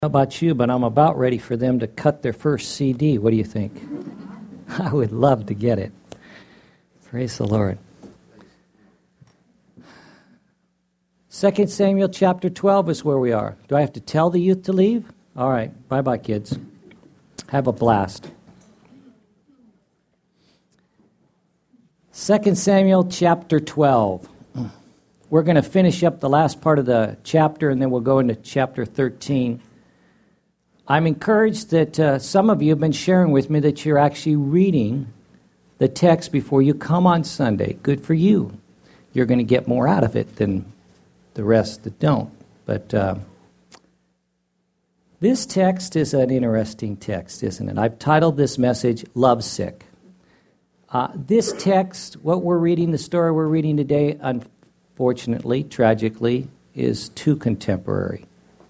How about you, but I'm about ready for them to cut their first CD. What do you think? I would love to get it. Praise the Lord. 2 Samuel chapter 12 is where we are. Do I have to tell the youth to leave? All right. Bye-bye, kids. Have a blast. 2 Samuel chapter 12. We're going to finish up the last part of the chapter, and then we'll go into chapter 13. I'm encouraged that some of you have been sharing with me that you're actually reading the text before you come on Sunday. Good for you. You're going to get more out of it than the rest that don't. But this text is an interesting text, isn't it? I've titled this message, Lovesick. This text, what we're reading, the story we're reading today, unfortunately, tragically, is too contemporary.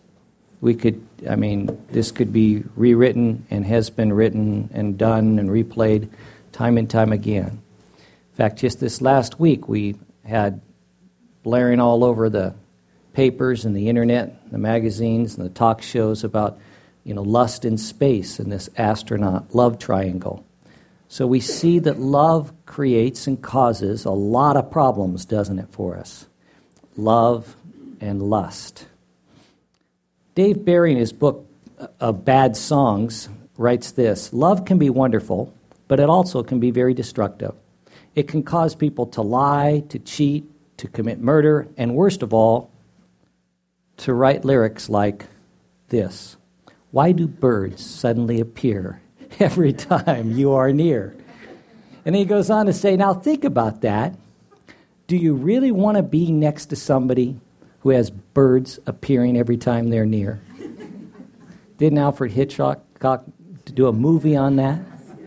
This could be rewritten and has been written and done and replayed time and time again. In fact, just this last week, we had blaring all over the papers and the internet, the magazines and the talk shows about, lust in space and this astronaut love triangle. So we see that love creates and causes a lot of problems, doesn't it, for us? Love and lust. Dave Barry, in his book of Bad Songs, writes this: love can be wonderful, but it also can be very destructive. It can cause people to lie, to cheat, to commit murder, and worst of all, to write lyrics like this: why do birds suddenly appear every time you are near? And he goes on to say, now think about that. Do you really want to be next to somebody who has birds appearing every time they're near? Didn't Alfred Hitchcock do a movie on that?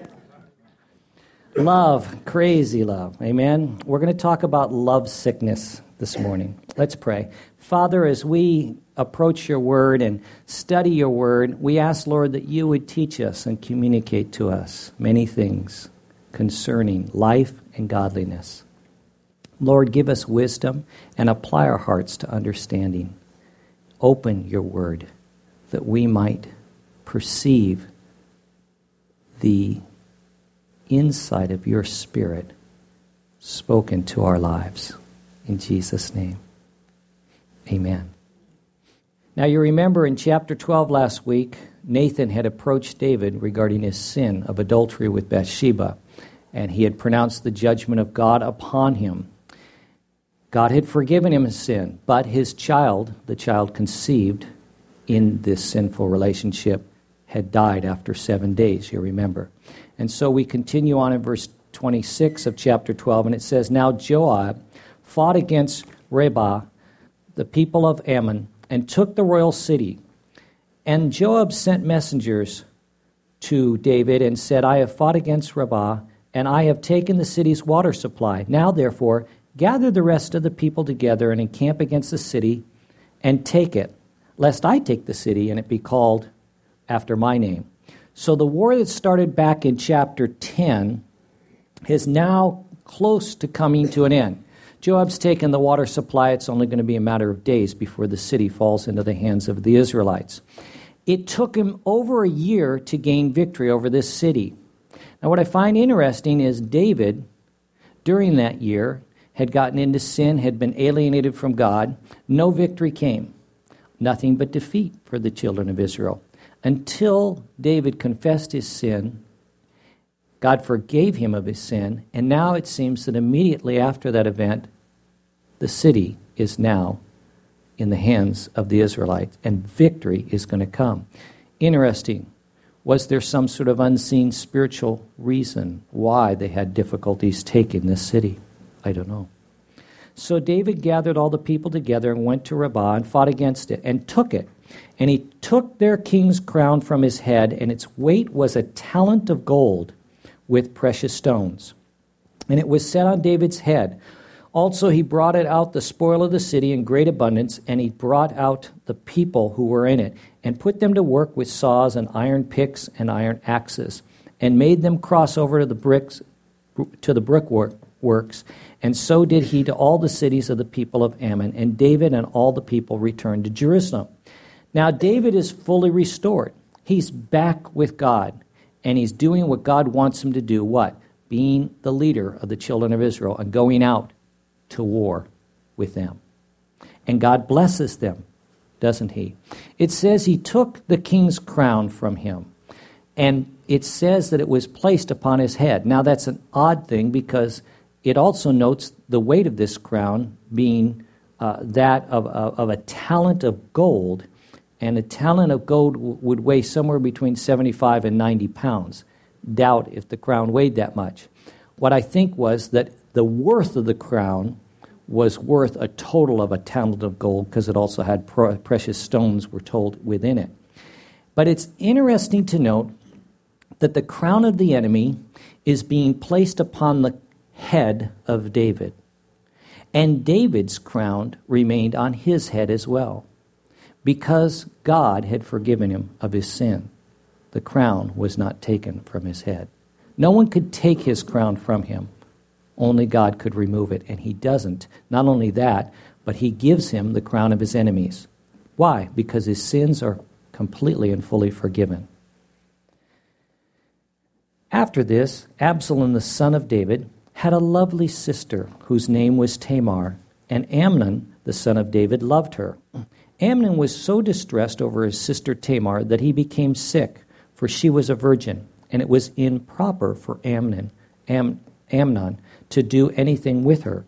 Love, crazy love, amen? We're going to talk about love sickness this morning. Let's pray. Father, as we approach your word and study your word, we ask, Lord, that you would teach us and communicate to us many things concerning life and godliness. Lord, give us wisdom and apply our hearts to understanding. Open your word that we might perceive the insight of your Spirit spoken to our lives. In Jesus' name, amen. Now you remember in chapter 12 last week, Nathan had approached David regarding his sin of adultery with Bathsheba, and he had pronounced the judgment of God upon him. God had forgiven him his sin, but his child, the child conceived in this sinful relationship, had died after 7 days, you remember. And so we continue on in verse 26 of chapter 12, and it says, now Joab fought against Rabbah, the people of Ammon, and took the royal city. And Joab sent messengers to David and said, I have fought against Rabbah, and I have taken the city's water supply. Now, therefore, gather the rest of the people together and encamp against the city and take it, lest I take the city and it be called after my name. So the war that started back in chapter 10 is now close to coming to an end. Joab's taken the water supply. It's only going to be a matter of days before the city falls into the hands of the Israelites. It took him over a year to gain victory over this city. Now what I find interesting is David, during that year, had gotten into sin, had been alienated from God. No victory came. Nothing but defeat for the children of Israel. Until David confessed his sin, God forgave him of his sin, and now it seems that immediately after that event, the city is now in the hands of the Israelites, and victory is going to come. Interesting. Was there some sort of unseen spiritual reason why they had difficulties taking this city? I don't know. So David gathered all the people together and went to Rabbah and fought against it and took it. And he took their king's crown from his head, and its weight was a talent of gold with precious stones. And it was set on David's head. Also he brought it out the spoil of the city in great abundance, and he brought out the people who were in it, and put them to work with saws and iron picks and iron axes, and made them cross over to the brickworks, and so did he to all the cities of the people of Ammon. And David and all the people returned to Jerusalem. Now David is fully restored. He's back with God, and he's doing what God wants him to do. What? Being the leader of the children of Israel and going out to war with them. And God blesses them, doesn't he? It says he took the king's crown from him, and it says that it was placed upon his head. Now that's an odd thing because it also notes the weight of this crown being that of a talent of gold, and a talent of gold would weigh somewhere between 75 and 90 pounds. Doubt if the crown weighed that much. What I think was that the worth of the crown was worth a total of a talent of gold because it also had precious stones, we're told, within it. But it's interesting to note that the crown of the enemy is being placed upon the head of David. And David's crown remained on his head as well. Because God had forgiven him of his sin, the crown was not taken from his head. No one could take his crown from him. Only God could remove it, and he doesn't. Not only that, but he gives him the crown of his enemies. Why? Because his sins are completely and fully forgiven. After this, Absalom, the son of David, had a lovely sister whose name was Tamar, and Amnon, the son of David, loved her. Amnon was so distressed over his sister Tamar that he became sick, for she was a virgin, and it was improper for Amnon to do anything with her.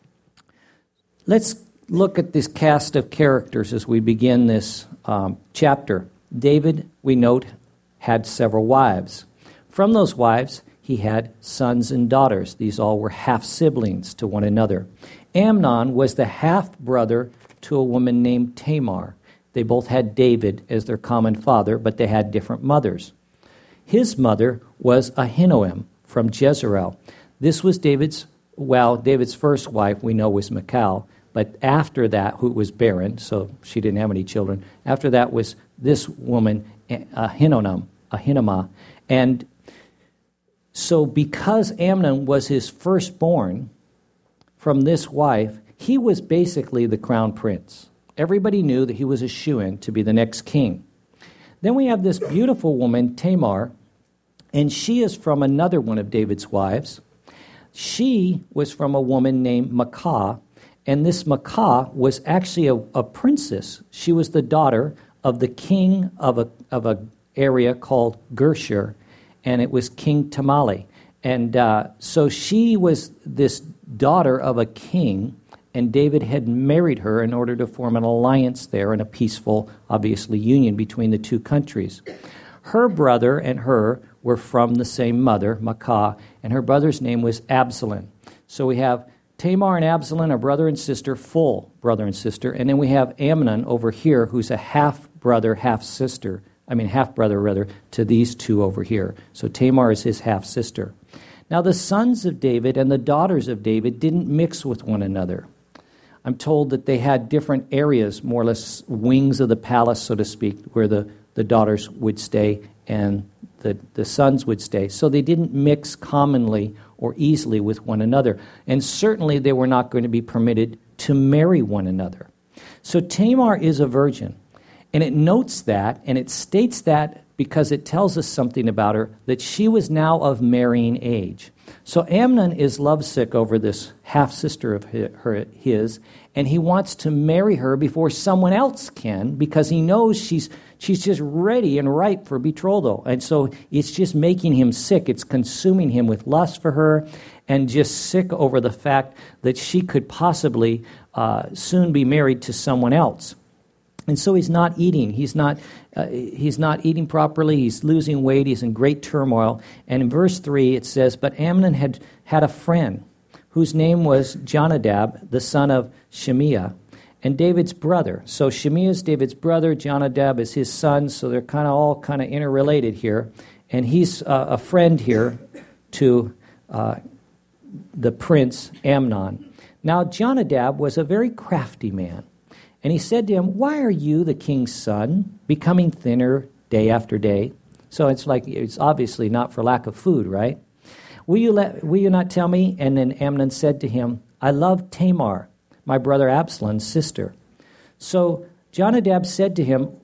Let's look at this cast of characters as we begin this chapter. David, we note, had several wives. From those wives, he had sons and daughters. These all were half-siblings to one another. Amnon was the half-brother to a woman named Tamar. They both had David as their common father, but they had different mothers. His mother was Ahinoam from Jezreel. This was David's first wife, we know, was Michal, but after that, who was barren, so she didn't have any children. After that was this woman, Ahinamah. And so because Amnon was his firstborn from this wife, he was basically the crown prince. Everybody knew that he was a shoo-in to be the next king. Then we have this beautiful woman, Tamar, and she is from another one of David's wives. She was from a woman named Maacah, and this Maacah was actually a princess. She was the daughter of the king of a area called Gershur, and it was King Tamali. And so she was this daughter of a king, and David had married her in order to form an alliance there and a peaceful, obviously, union between the two countries. Her brother and her were from the same mother, Maacah, and her brother's name was Absalom. So we have Tamar and Absalom, a brother and sister, full brother and sister, and then we have Amnon over here, who's a half-brother, half-brother to these two over here. So Tamar is his half-sister. Now the sons of David and the daughters of David didn't mix with one another. I'm told that they had different areas, more or less wings of the palace, so to speak, where the daughters would stay and the sons would stay. So they didn't mix commonly or easily with one another. And certainly they were not going to be permitted to marry one another. So Tamar is a virgin. And it notes that, and it states that because it tells us something about her, that she was now of marrying age. So Amnon is lovesick over this half-sister of his, and he wants to marry her before someone else can because he knows she's just ready and ripe for betrothal. And so it's just making him sick. It's consuming him with lust for her and just sick over the fact that she could possibly soon be married to someone else. And so he's not eating. He's not eating properly. He's losing weight. He's in great turmoil. And in verse 3 it says, "But Amnon had a friend whose name was Jonadab, the son of Shimeah, and David's brother." So Shimeah is David's brother. Jonadab is his son. So they're all kind of interrelated here. And he's a friend here to the prince Amnon. Now Jonadab was a very crafty man. And he said to him, "Why are you, the king's son, becoming thinner day after day?" So it's obviously not for lack of food, right? Will you not tell me? And then Amnon said to him, "I love Tamar, my brother Absalom's sister." So Jonadab said to him,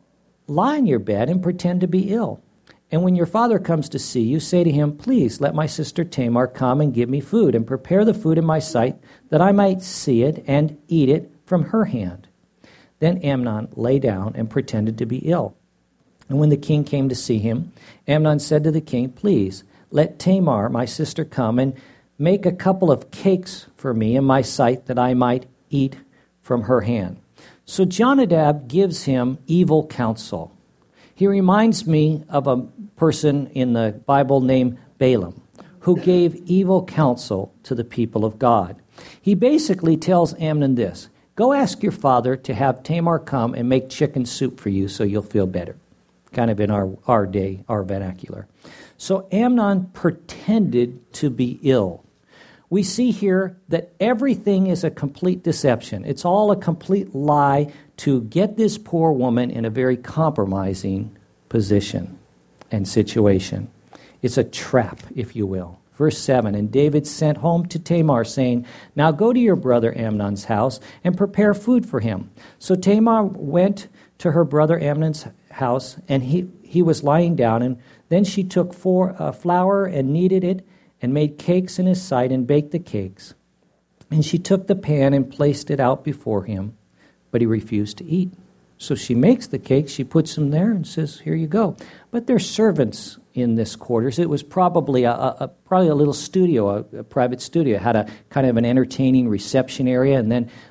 lie in your bed and pretend to be ill. And when your father comes to see you, say to him, please let my sister Tamar come and give me food, and prepare the food in my sight, that I might see it and eat it from her hand. Then Amnon lay down and pretended to be ill. And when the king came to see him, Amnon said to the king, please let Tamar, my sister, come and make a couple of cakes for me in my sight, that I might eat from her hand. So Jonadab gives him evil counsel. He reminds me of a person in the Bible named Balaam, who gave evil counsel to the people of God. He basically tells Amnon this: go ask your father to have Tamar come and make chicken soup for you so you'll feel better. Kind of in our day, our vernacular. So Amnon pretended to be ill. We see here that everything is a complete deception. It's all a complete lie to get this poor woman in a very compromising position and situation. It's a trap, if you will. Verse 7, and David sent home to Tamar, saying, now go to your brother Amnon's house and prepare food for him. So Tamar went to her brother Amnon's house, and he was lying down, and then she took flour and kneaded it, and made cakes in his sight, and baked the cakes. And she took the pan and placed it out before him, but he refused to eat. So she makes the cakes, she puts them there, and says, here you go. But there's servants in this quarters. It was probably a little studio, a private studio. It had a kind of an entertaining reception area, and then,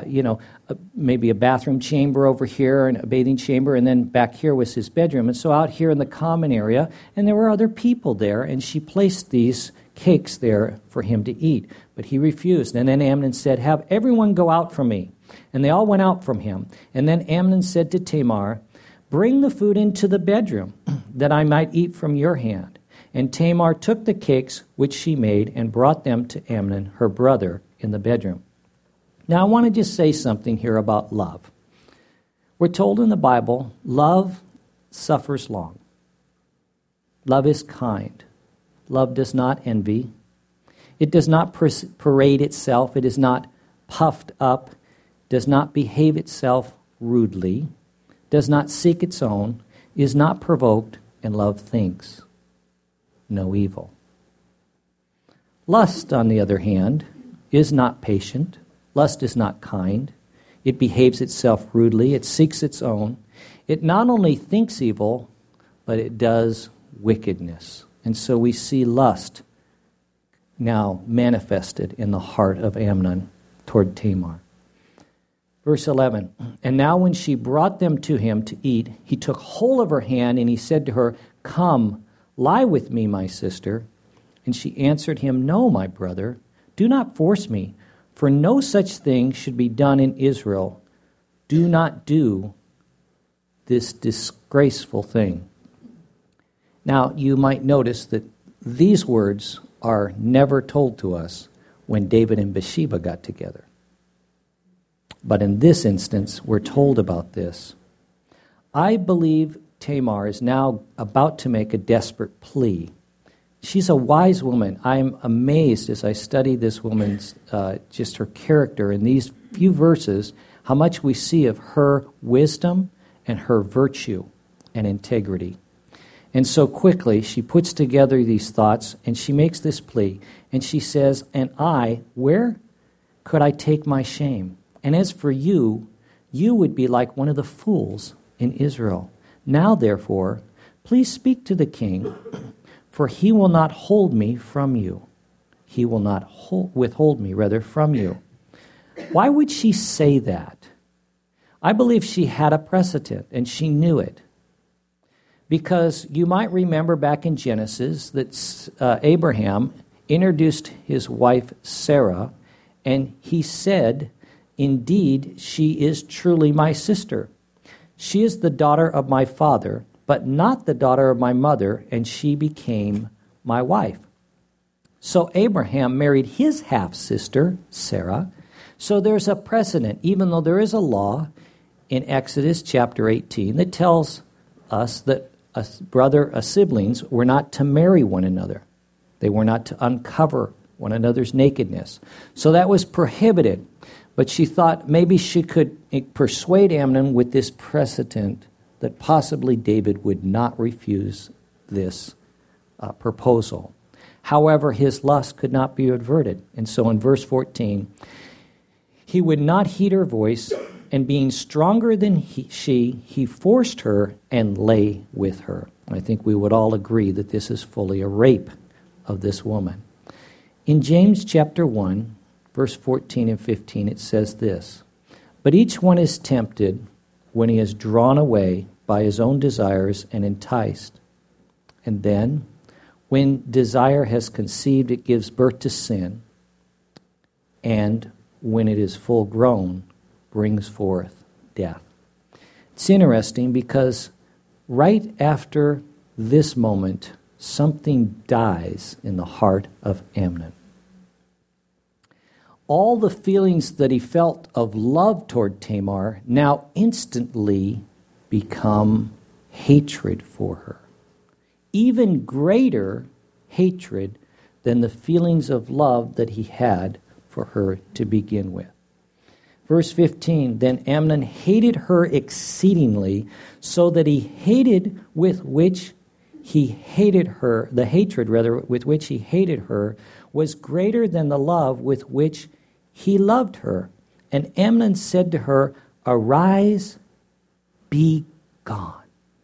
maybe a bathroom chamber over here, and a bathing chamber, and then back here was his bedroom. And so out here in the common area, and there were other people there, and she placed these cakes there for him to eat. But he refused. And then Amnon said, have everyone go out from me. And they all went out from him. And then Amnon said to Tamar, bring the food into the bedroom, that I might eat from your hand. And Tamar took the cakes which she made and brought them to Amnon, her brother, in the bedroom. Now I want to just say something here about love. We're told in the Bible, love suffers long. Love is kind. Love does not envy. It does not parade itself. It is not puffed up, does not behave itself rudely, does not seek its own, is not provoked, and love thinks no evil. Lust, on the other hand, is not patient. Lust is not kind. It behaves itself rudely. It seeks its own. It not only thinks evil, but it does wickedness. And so we see lust now manifested in the heart of Amnon toward Tamar. Verse 11, and now when she brought them to him to eat, he took hold of her hand, and he said to her, come, lie with me, my sister. And she answered him, no, my brother, do not force me, for no such thing should be done in Israel. Do not do this disgraceful thing. Now, you might notice that these words are never told to us when David and Bathsheba got together. But in this instance, we're told about this. I believe Tamar is now about to make a desperate plea. She's a wise woman. I'm amazed as I study this woman's, just her character in these few verses, how much we see of her wisdom and her virtue and integrity. And so quickly, she puts together these thoughts, and she makes this plea. And she says, and where could I take my shame? And as for you, you would be like one of the fools in Israel. Now, therefore, please speak to the king, for he will not hold me from you. He will not withhold me, from you. Why would she say that? I believe she had a precedent, and she knew it. Because you might remember back in Genesis that Abraham introduced his wife Sarah, and he said, indeed, she is truly my sister. She is the daughter of my father, but not the daughter of my mother, and she became my wife. So Abraham married his half-sister, Sarah. So there's a precedent, even though there is a law in Exodus chapter 18 that tells us that siblings were not to marry one another. They were not to uncover one another's nakedness. So that was prohibited. But she thought maybe she could persuade Amnon with this precedent that possibly David would not refuse this proposal. However, his lust could not be averted. And so in verse 14, he would not heed her voice, and being stronger than he forced her and lay with her. I think we would all agree that this is fully a rape of this woman. In James chapter 1, verse 14 and 15, it says this, "But each one is tempted when he is drawn away by his own desires and enticed. And then, when desire has conceived, it gives birth to sin. And when it is full grown, brings forth death." It's interesting because right after this moment, something dies in the heart of Amnon. All the feelings that he felt of love toward Tamar now instantly become hatred for her. Even greater hatred than the feelings of love that he had for her to begin with. Verse 15, "Then Amnon hated her exceedingly, so that he hated with which he hated her, the hatred rather with which he hated her, was greater than the love with which he loved her. And Amnon said to her, 'Arise, be gone.'"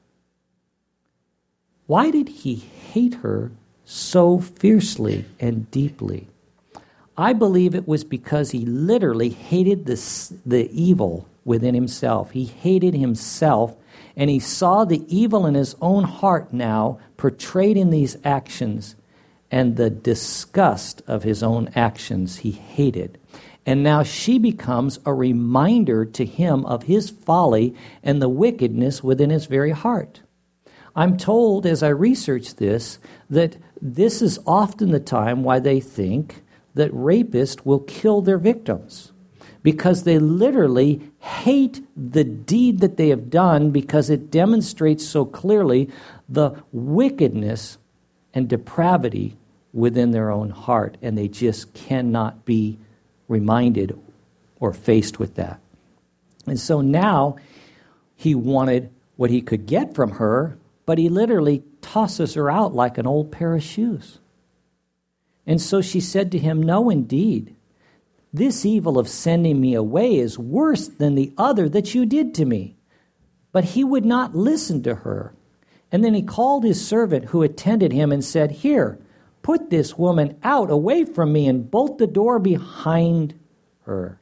Why did he hate her so fiercely and deeply? I believe it was because he literally hated the evil within himself. He hated himself, and he saw the evil in his own heart now portrayed in these actions, and the disgust of his own actions he hated. And now she becomes a reminder to him of his folly and the wickedness within his very heart. I'm told, as I research this, that this is often the time why they think that rapists will kill their victims, because they literally hate the deed that they have done because it demonstrates so clearly the wickedness and depravity within their own heart, and they just cannot be reminded or faced with that. And so now he wanted what he could get from her, but he literally tosses her out like an old pair of shoes. And so she said to him, "No, indeed, this evil of sending me away is worse than the other that you did to me." But he would not listen to her. And then he called his servant who attended him and said, "Here, put this woman out away from me and bolt the door behind her."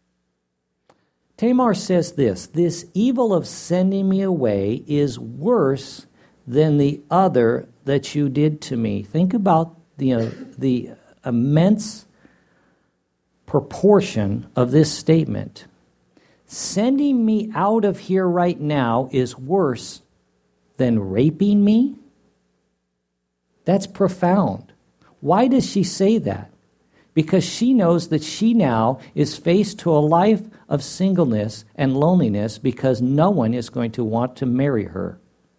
Tamar says this evil of sending me away is worse than the other that you did to me. Think about the immense proportion of this statement. Sending me out of here right now is worse than raping me? That's profound. Why does she say that? Because she knows that she now is faced to a life of singleness and loneliness because no one is going to want to marry her.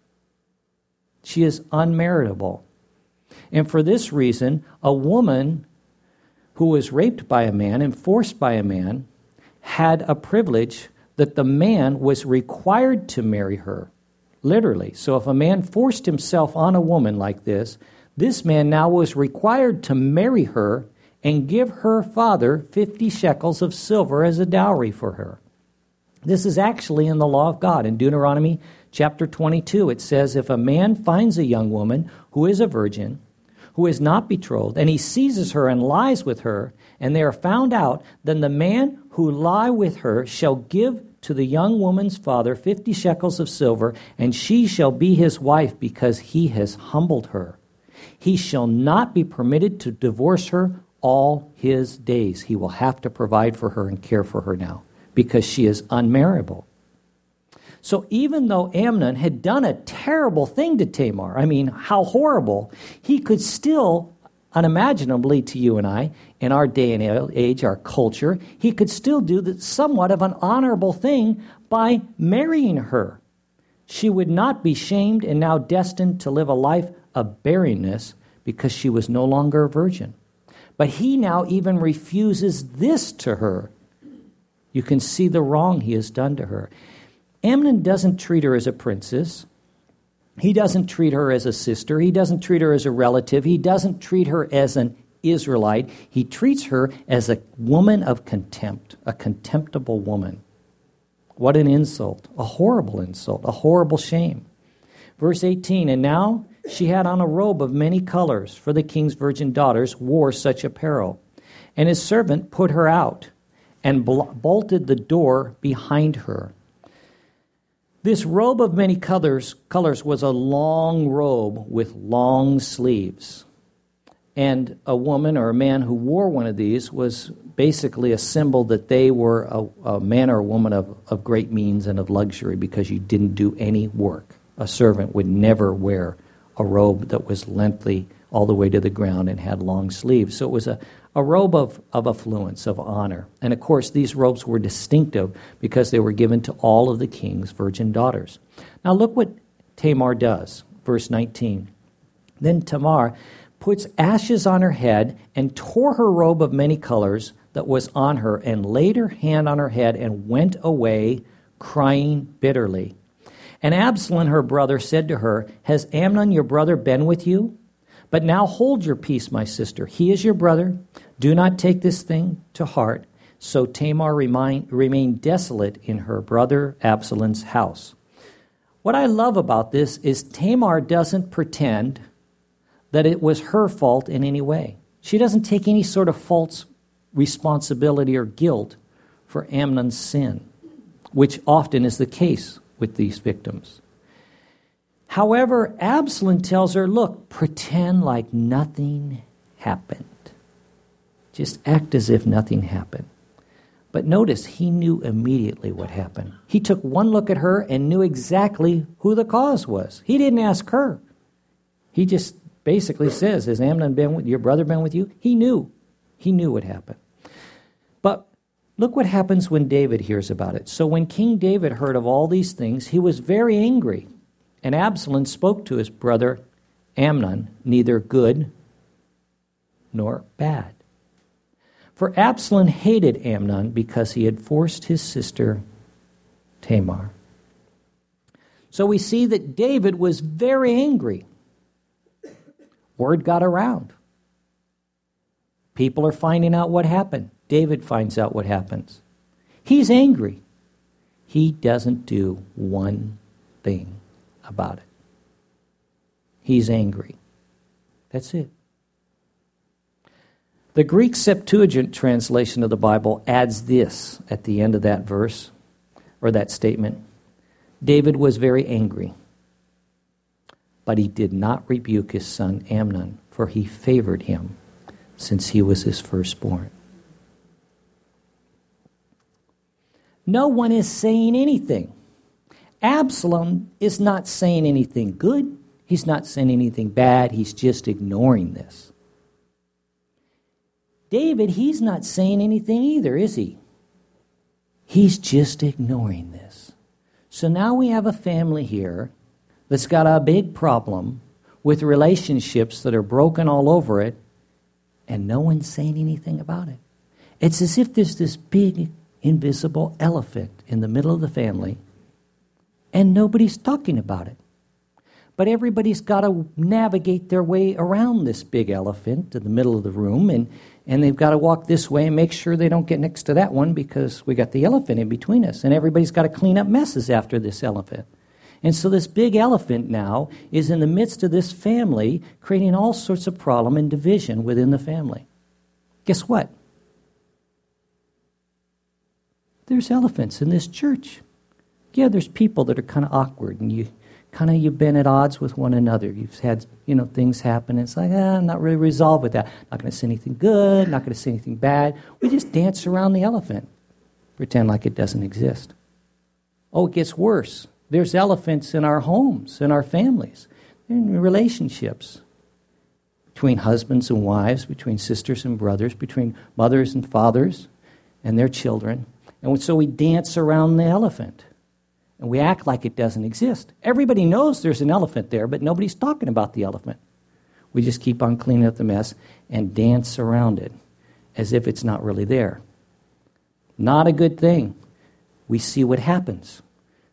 She is unmarriageable. And for this reason, a woman who was raped by a man and forced by a man had a privilege that the man was required to marry her, literally. So if a man forced himself on a woman like this man now was required to marry her and give her father 50 shekels of silver as a dowry for her. This is actually in the law of God. In Deuteronomy chapter 22, it says, "If a man finds a young woman who is a virgin, who is not betrothed, and he seizes her and lies with her, and they are found out, then the man who lie with her shall give to the young woman's father 50 shekels of silver, and she shall be his wife because he has humbled her. He shall not be permitted to divorce her all his days." He will have to provide for her and care for her now because she is unmarriageable. So even though Amnon had done a terrible thing to Tamar, I mean, how horrible, he could still, unimaginably to you and I, in our day and age, our culture, he could still do somewhat of an honorable thing by marrying her. She would not be shamed and now destined to live a life of barrenness because she was no longer a virgin. But he now even refuses this to her. You can see the wrong he has done to her. Amnon doesn't treat her as a princess. He doesn't treat her as a sister. He doesn't treat her as a relative. He doesn't treat her as an Israelite. He treats her as a woman of contempt, a contemptible woman. What an insult, a horrible insult, a horrible shame. Verse 18, and now she had on a robe of many colors, for the king's virgin daughters wore such apparel. And his servant put her out and bolted the door behind her. This robe of many colors was a long robe with long sleeves. And a woman or a man who wore one of these was basically a symbol that they were a man or a woman of great means and of luxury, because you didn't do any work. A servant would never wear a robe that was lengthy all the way to the ground and had long sleeves. So it was a robe of affluence, of honor. And of course, these robes were distinctive because they were given to all of the king's virgin daughters. Now look what Tamar does. Verse 19. Then Tamar puts ashes on her head and tore her robe of many colors that was on her, and laid her hand on her head and went away crying bitterly. And Absalom, her brother, said to her, has Amnon your brother been with you? But now hold your peace, my sister. He is your brother. Do not take this thing to heart. So Tamar remained desolate in her brother Absalom's house. What I love about this is Tamar doesn't pretend that it was her fault in any way. She doesn't take any sort of false responsibility or guilt for Amnon's sin, which often is the case with these victims. However, Absalom tells her, look, pretend like nothing happened. Just act as if nothing happened. But notice, he knew immediately what happened. He took one look at her and knew exactly who the cause was. He didn't ask her. He just basically says, has Amnon been with your brother been with you? He knew. He knew what happened. But look what happens when David hears about it. So when King David heard of all these things, he was very angry. And Absalom spoke to his brother Amnon, neither good nor bad. For Absalom hated Amnon because he had forced his sister Tamar. So we see that David was very angry. Word got around. People are finding out what happened. David finds out what happens. He's angry. He doesn't do one thing about it. He's angry. That's it. The Greek Septuagint translation of the Bible adds this at the end of that verse, or that statement. David was very angry, but he did not rebuke his son Amnon, for he favored him, since he was his firstborn. No one is saying anything. Absalom is not saying anything good. He's not saying anything bad. He's just ignoring this. David, he's not saying anything either, is he? He's just ignoring this. So now we have a family here that's got a big problem with relationships that are broken all over it, and no one's saying anything about it. It's as if there's this big, invisible elephant in the middle of the family, and nobody's talking about it. But everybody's got to navigate their way around this big elephant in the middle of the room, and they've got to walk this way and make sure they don't get next to that one because we got the elephant in between us, and everybody's got to clean up messes after this elephant. And so this big elephant now is in the midst of this family, creating all sorts of problem and division within the family. Guess what? There's elephants in this church. Yeah, there's people that are kind of awkward, and you've been at odds with one another. You've had, things happen, and it's like, I'm not really resolved with that. Not going to say anything good, not going to say anything bad. We just dance around the elephant. Pretend like it doesn't exist. Oh, it gets worse. There's elephants in our homes, in our families, in relationships, between husbands and wives, between sisters and brothers, between mothers and fathers and their children. And so we dance around the elephant, and we act like it doesn't exist. Everybody knows there's an elephant there, but nobody's talking about the elephant. We just keep on cleaning up the mess and dance around it as if it's not really there. Not a good thing. We see what happens.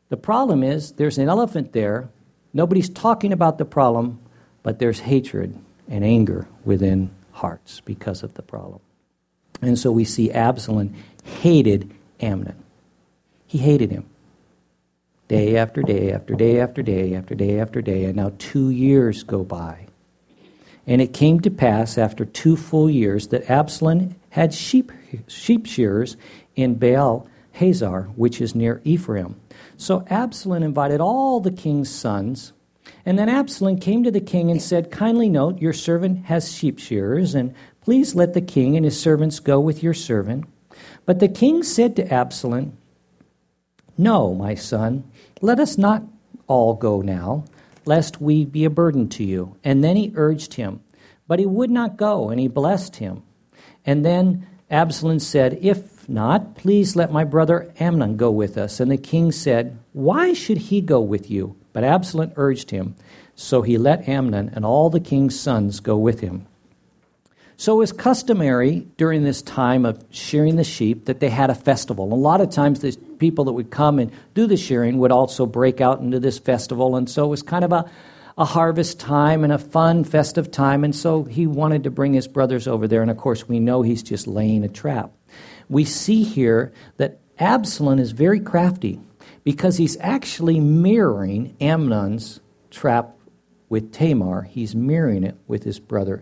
The problem is there's an elephant there. Nobody's talking about the problem, but there's hatred and anger within hearts because of the problem. And so we see Absalom hated Amnon. He hated him. Day after day after day after day after day after day, and now 2 years go by. And it came to pass after 2 full years that Absalom had sheep shearers in Baal Hazor, which is near Ephraim. So Absalom invited all the king's sons, and then Absalom came to the king and said, "Kindly note, your servant has sheep shearers, and please let the king and his servants go with your servant." But the king said to Absalom, "No, my son, let us not all go now, lest we be a burden to you." And then he urged him, but he would not go, and he blessed him. And then Absalom said, "If not, please let my brother Amnon go with us." And the king said, "Why should he go with you?" But Absalom urged him, so he let Amnon and all the king's sons go with him. So it was customary during this time of shearing the sheep that they had a festival. A lot of times the people that would come and do the shearing would also break out into this festival. And so it was kind of a harvest time and a fun, festive time. And so he wanted to bring his brothers over there. And of course, we know he's just laying a trap. We see here that Absalom is very crafty because he's actually mirroring Amnon's trap with Tamar. He's mirroring it with his brother.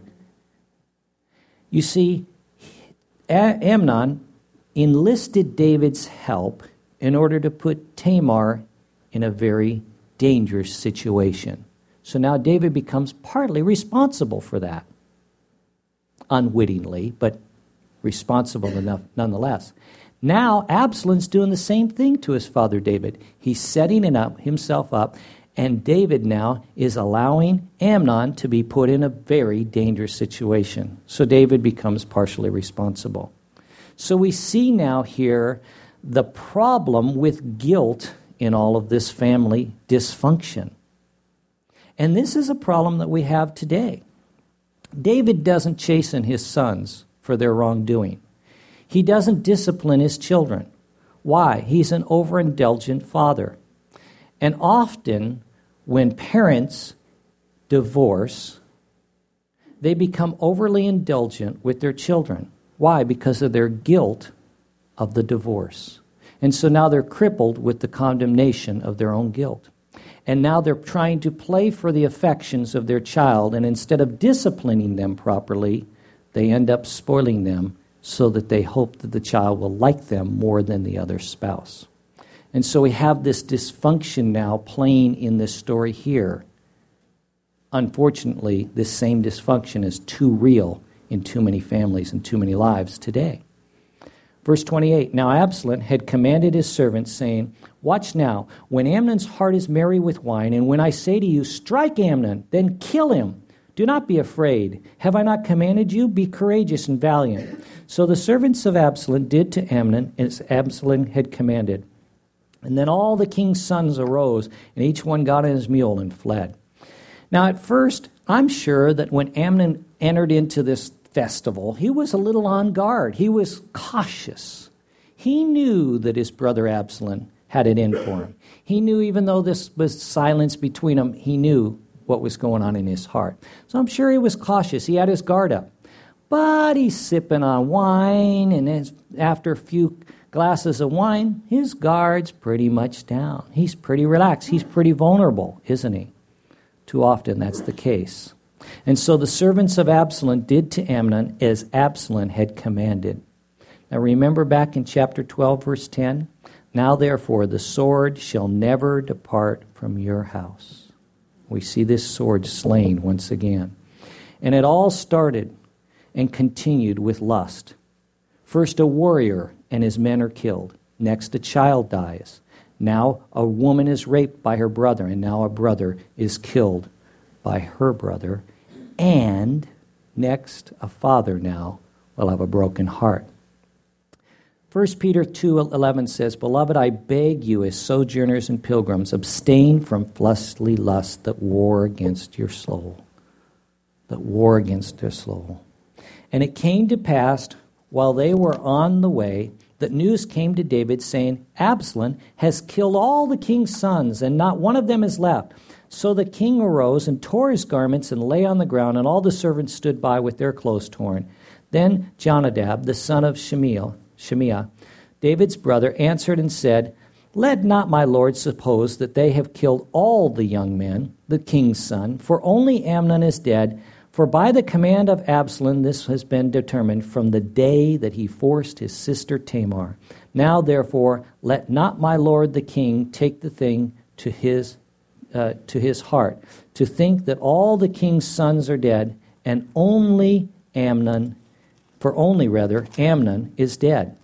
You see, Amnon enlisted David's help in order to put Tamar in a very dangerous situation. So now David becomes partly responsible for that. Unwittingly, but responsible enough nonetheless. Now Absalom's doing the same thing to his father David. He's setting himself up, and David now is allowing Amnon to be put in a very dangerous situation. So David becomes partially responsible. So we see now here the problem with guilt in all of this family dysfunction. And this is a problem that we have today. David doesn't chasten his sons for their wrongdoing. He doesn't discipline his children. Why? He's an overindulgent father. And often, when parents divorce, they become overly indulgent with their children. Why? Because of their guilt of the divorce. And so now they're crippled with the condemnation of their own guilt. And now they're trying to play for the affections of their child, and instead of disciplining them properly, they end up spoiling them so that they hope that the child will like them more than the other spouse. And so we have this dysfunction now playing in this story here. Unfortunately, this same dysfunction is too real in too many families and too many lives today. Verse 28, now Absalom had commanded his servants, saying, "Watch now, when Amnon's heart is merry with wine, and when I say to you, strike Amnon, then kill him. Do not be afraid. Have I not commanded you? Be courageous and valiant." So the servants of Absalom did to Amnon as Absalom had commanded. And then all the king's sons arose, and each one got on his mule and fled. Now at first, I'm sure that when Amnon entered into this festival, he was a little on guard. He was cautious. He knew that his brother Absalom had it in for him. He knew, even though this was silence between them, he knew what was going on in his heart. So I'm sure he was cautious. He had his guard up. But he's sipping on wine, and after a few glasses of wine, his guard's pretty much down. He's pretty relaxed. He's pretty vulnerable, isn't he? Too often that's the case. And so the servants of Absalom did to Amnon as Absalom had commanded. Now remember back in chapter 12, verse 10? Now therefore the sword shall never depart from your house. We see this sword slain once again. And it all started and continued with lust. First a warrior and his men are killed. Next a child dies. Now a woman is raped by her brother, and now a brother is killed by her brother. And next, a father now will have a broken heart. 1 Peter 2:11 says, "Beloved, I beg you as sojourners and pilgrims, abstain from fleshly lusts that war against your soul." That war against their soul. And it came to pass, while they were on the way, the news came to David, saying, Absalom has killed all the king's sons, and not one of them is left. So the king arose and tore his garments and lay on the ground, and all the servants stood by with their clothes torn. Then Jonadab, the son of Shemiah, David's brother, answered and said, Let not my lord suppose that they have killed all the young men, the king's son, for only Amnon is dead. For by the command of Absalom this has been determined from the day that he forced his sister Tamar. Now therefore let not my lord the king take the thing to his heart, to think that all the king's sons are dead, and Amnon is dead.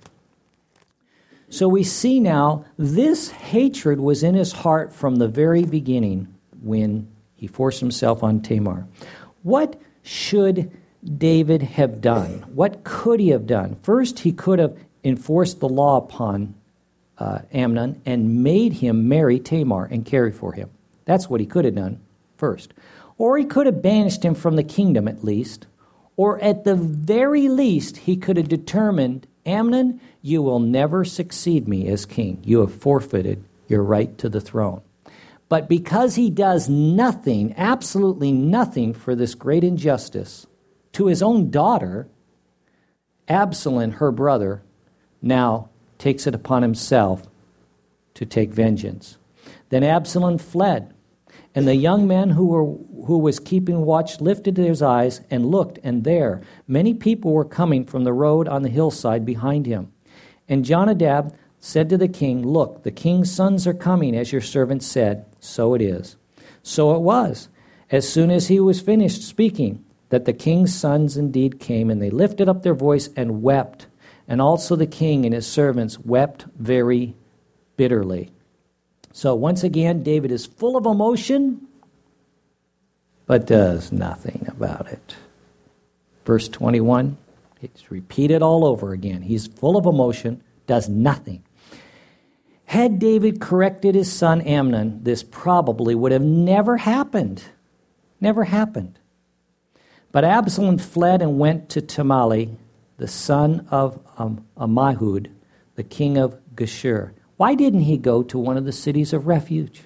So we see now this hatred was in his heart from the very beginning when he forced himself on Tamar. What should David have done? What could he have done? First, he could have enforced the law upon Amnon and made him marry Tamar and carry for him. That's what he could have done first. Or he could have banished him from the kingdom at least. Or at the very least, he could have determined, Amnon, you will never succeed me as king. You have forfeited your right to the throne. But because he does nothing, absolutely nothing for this great injustice to his own daughter, Absalom, her brother, now takes it upon himself to take vengeance. Then Absalom fled, and the young man who was keeping watch lifted his eyes and looked, and there many people were coming from the road on the hillside behind him. And Jonadab said to the king, Look, the king's sons are coming, as your servant said. So it is. So it was, as soon as he was finished speaking, that the king's sons indeed came, and they lifted up their voice and wept. And also the king and his servants wept very bitterly. So once again, David is full of emotion, but does nothing about it. Verse 21, it's repeated all over again. He's full of emotion, does nothing. Had David corrected his son Amnon, this probably would have never happened. Never happened. But Absalom fled and went to Tamali, the son of Ammihud, the king of Geshur. Why didn't he go to one of the cities of refuge?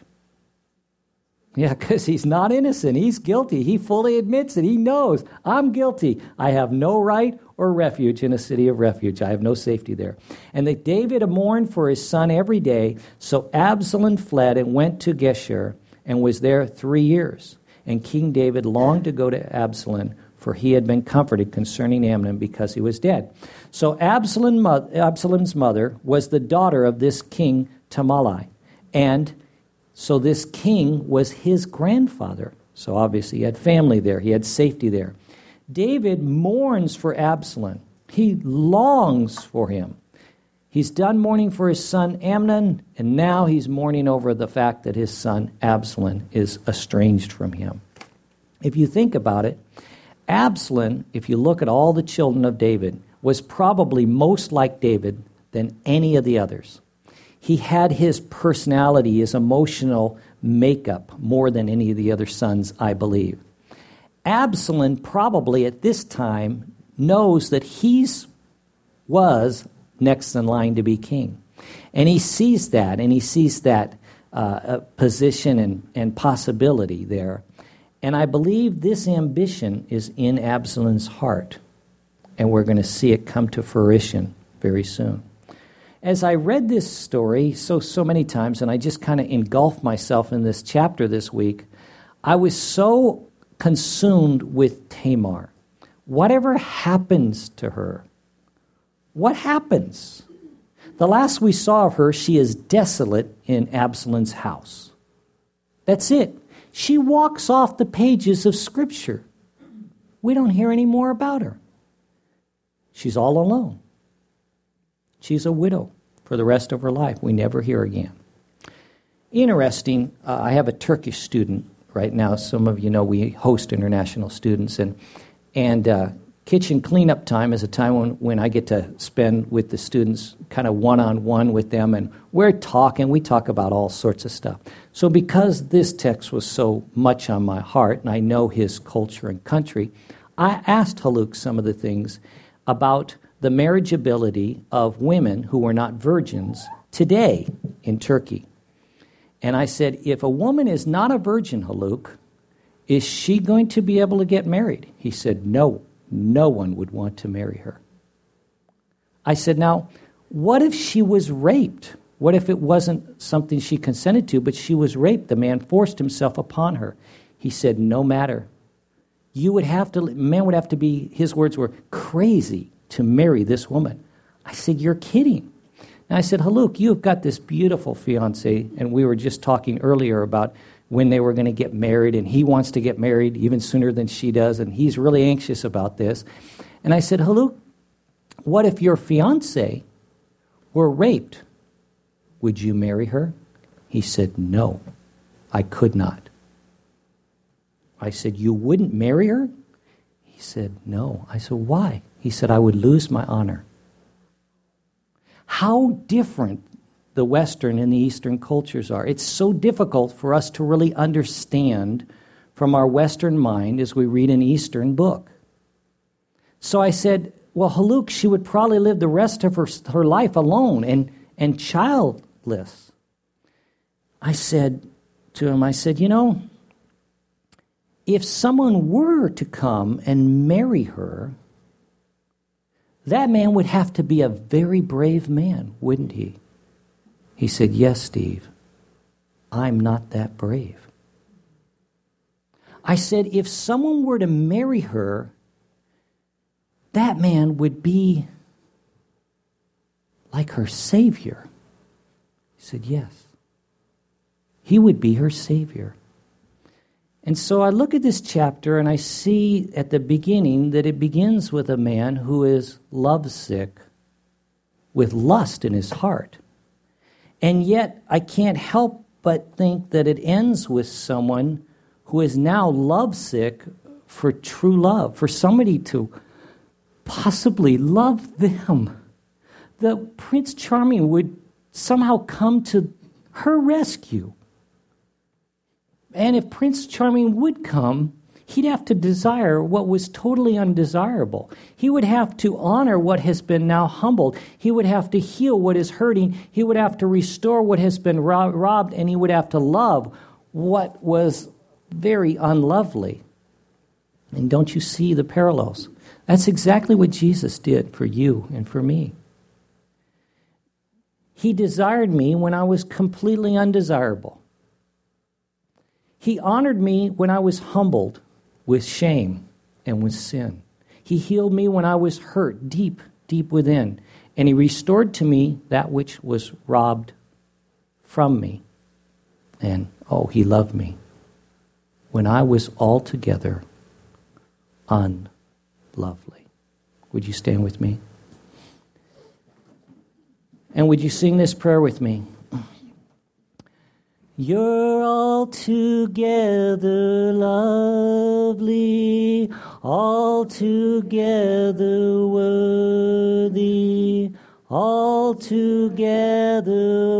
Yeah, because he's not innocent. He's guilty. He fully admits it. He knows, I'm guilty. I have no right or refuge in a city of refuge. I have no safety there. And that David mourned for his son every day. So Absalom fled and went to Geshur and was there 3 years. And King David longed to go to Absalom, for he had been comforted concerning Amnon because he was dead. So Absalom's mother was the daughter of this king Tamali. And so this king was his grandfather. So obviously he had family there. He had safety there. David mourns for Absalom. He longs for him. He's done mourning for his son Amnon, and now he's mourning over the fact that his son Absalom is estranged from him. If you think about it, Absalom, if you look at all the children of David, was probably most like David than any of the others. He had his personality, his emotional makeup more than any of the other sons, I believe. Absalom probably at this time knows that was next in line to be king. And he sees that, position and possibility there. And I believe this ambition is in Absalom's heart. And we're going to see it come to fruition very soon. As I read this story so many times, and I just kind of engulfed myself in this chapter this week, I was so consumed with Tamar. Whatever happens to her? What happens? The last we saw of her, she is desolate in Absalom's house. That's it. She walks off the pages of Scripture. We don't hear any more about her. She's all alone. She's a widow for the rest of her life. We never hear again. Interesting, I have a Turkish student right now. Some of you know we host international students, and kitchen cleanup time is a time when I get to spend with the students kind of one-on-one with them, and we talk about all sorts of stuff. So because this text was so much on my heart, and I know his culture and country, I asked Haluk some of the things about the marriageability of women who were not virgins today in Turkey. And I said, if a woman is not a virgin, Haluk, is she going to be able to get married? He said, no one would want to marry her. I said, now, what if she was raped? What if it wasn't something she consented to, but she was raped? The man forced himself upon her. He said, no matter. Man would have to be, his words were, crazy to marry this woman. I said, you're kidding. And I said, Haluk, you've got this beautiful fiance, and we were just talking earlier about when they were going to get married, and he wants to get married even sooner than she does, and he's really anxious about this. And I said, Haluk, what if your fiance were raped? Would you marry her? He said, no, I could not. I said, you wouldn't marry her? He said, no. I said, why? He said, I would lose my honor. How different the Western and the Eastern cultures are. It's so difficult for us to really understand from our Western mind as we read an Eastern book. So I said, well, Haluk, she would probably live the rest of her life alone and childless. I said to him, if someone were to come and marry her, that man would have to be a very brave man, wouldn't he? He said, yes, Steve, I'm not that brave. I said, if someone were to marry her, that man would be like her Savior. He said, yes. He would be her Savior. And so I look at this chapter and I see at the beginning that it begins with a man who is lovesick with lust in his heart. And yet I can't help but think that it ends with someone who is now lovesick for true love, for somebody to possibly love them. The Prince Charming would somehow come to her rescue. And if Prince Charming would come, he'd have to desire what was totally undesirable. He would have to honor what has been now humbled. He would have to heal what is hurting. He would have to restore what has been robbed, and he would have to love what was very unlovely. And don't you see the parallels? That's exactly what Jesus did for you and for me. He desired me when I was completely undesirable. He honored me when I was humbled with shame and with sin. He healed me when I was hurt deep, deep within. And he restored to me that which was robbed from me. And, he loved me when I was altogether unlovely. Would you stand with me? And would you sing this prayer with me? You're altogether lovely, altogether worthy, altogether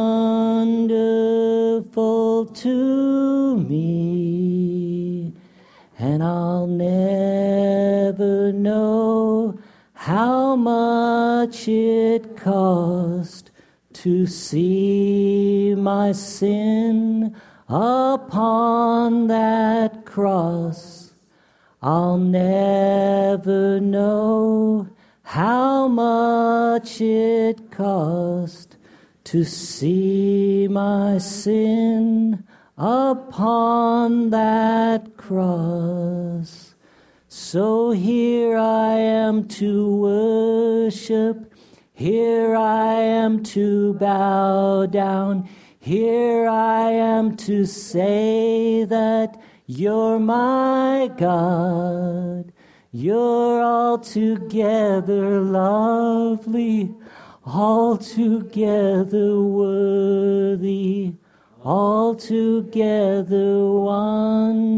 wonderful to me. And I'll never know how much it cost to see my sin upon that cross. I'll never know how much it cost to see my sin upon that cross. So here I am to worship. Here I am to bow down. Here I am to say that you're my God. You're altogether lovely, altogether worthy, altogether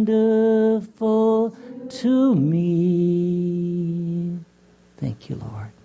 wonderful to me. Thank you, Lord.